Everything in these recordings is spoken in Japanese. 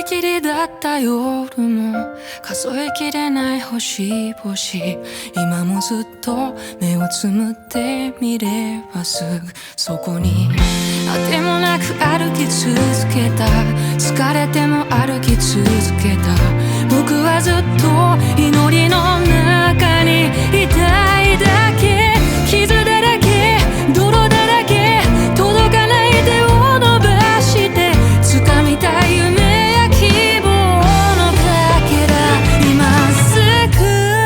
りきりだった夜も数えきれない星々、今もずっと目をつむって見ればすぐそこにあてもなく歩き続けた、疲れても歩き続けた。僕はずっと祈りの中にいたいだけ、傷だらけ泥だらけ、届かない手を伸ばして掴みたい夢や希望のかけら、今すぐ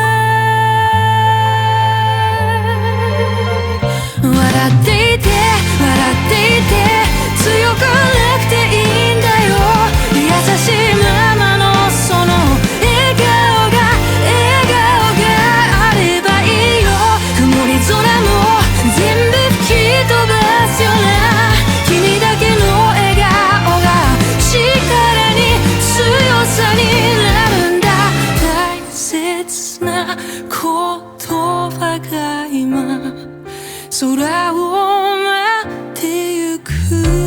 笑っていて笑っていて、強くなくていいんだよ。優しいままのその笑顔があればいいよ。曇り空も全部吹き飛ばすよな。君だけの笑顔が力に強さになるんだ。大切な言葉が今空を舞ってゆく。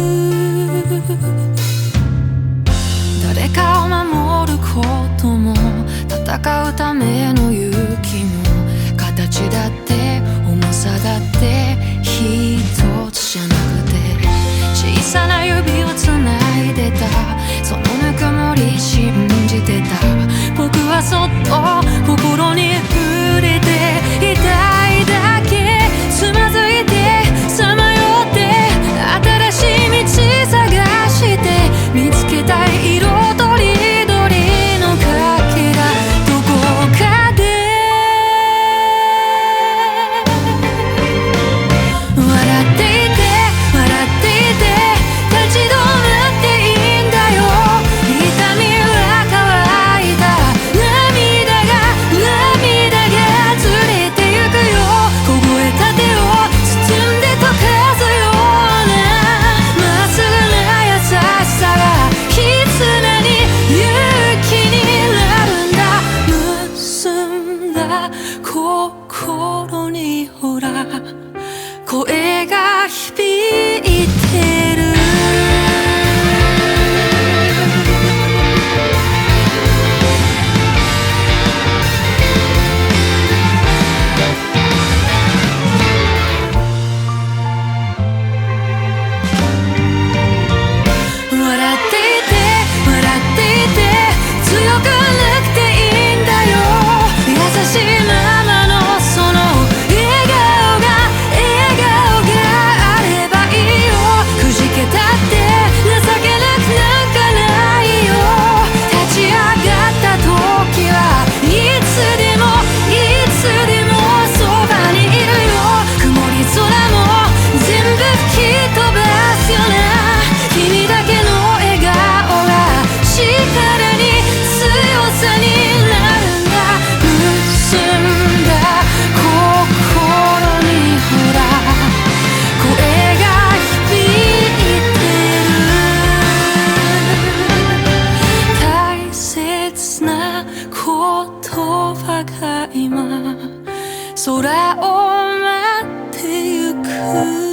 誰かを守ることも戦うための勇気も、形だって重さだって一つじゃなくて、小さな指をつないでた、そのぬくもり信じてた。僕はそっと心に触れていたいだけ、つまずいてさまよって新しい道探して見つけたい色とりどりのかけら、どこかで笑っていて笑っていて立ち止まっていいんだよ。痛みは乾いた涙がずれてゆくよ。凍えた手を包んで溶かすようなまっすぐな優しさが絆に勇気になるんだ。結んだ心にほら声が響いてる。笑っていて笑っていて強くなくていいんだよ。優しいままのその笑顔があればいいよ。くじけたって情けなくなんかないよ。立ち上がった時はいつでもそばにいるよ。曇り空も全部吹き飛ばすよな。君だけの笑顔が力に強さになるんだ。結んだ心にほら声が響いてる。大切な言葉が今空を舞ってゆく。